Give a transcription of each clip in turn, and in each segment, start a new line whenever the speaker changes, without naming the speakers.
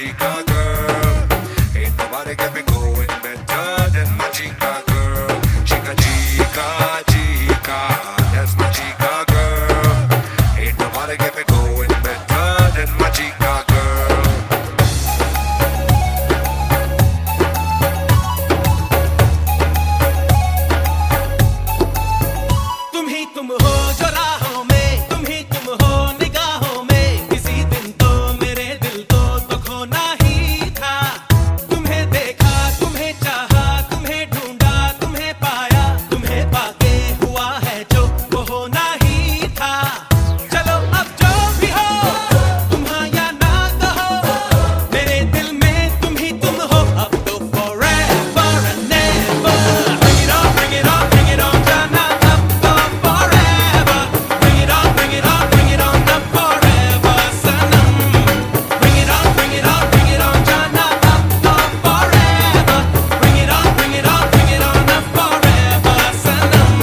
chica girl. Ain't nobody get me going better than my chica girl. Chica, chica, chica, that's my chica girl. Ain't nobody get me going better than my chica girl.
तुम ही तुम हो जो राहों में, तुम ही तुम हो निगाहों में। किसी दिन तो मेरे दिल को तो खोना ही था। तुम्हें देखा, तुम्हें चाहा, तुम्हें ढूंढा, तुम्हें पाया, तुम्हें पाके हुआ है जो वो होना ही था। चलो अब जो भी हो, तुम हाँ या ना कहो, मेरे दिल में तुम ही तुम हो। अब तो forever and never, bring it on, bring it on, bring it on, जाना अब तो forever, bring it on, bring it on, bring it on, अब forever Sanam, bring it on, bring it on, bring it on, जाना अब तो forever, bring it on, bring it on, bring it on, अब forever सनम।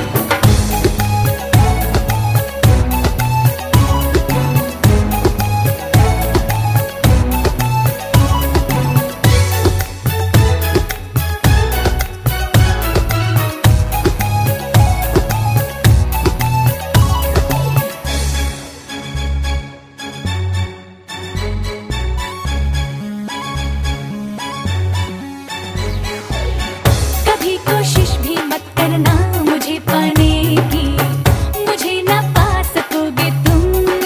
कभी कोशिश भी मत करना मुझे पाने की, मुझे ना पा सकोगे तुम।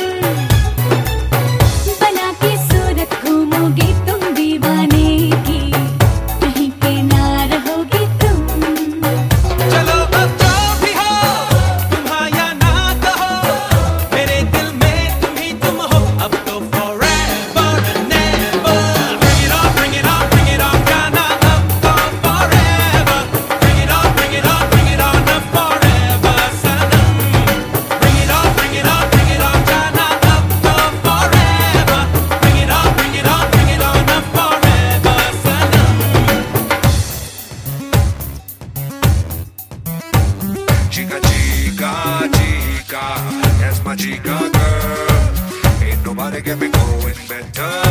बना के सूरत घूमोगे तुम दीवाने की, कहीं पे ना रहोगे तुम।
चलो अब जो भी हो, तुम हाँ या ना कहो, मेरे दिल में तुम ही तुम हो। अब तो forever and never, bring it on, bring it on, bring it on, जाना अब तो forever, bring it on, bring it on, bring it on, अब forever Sanam, bring it on, bring it on, bring it on, जाना अब तो forever, bring it on, bring it on, bring it on, अब forever Sanam.
Chica, chica, chica, that's my chica girl. Ain't nobody get me going better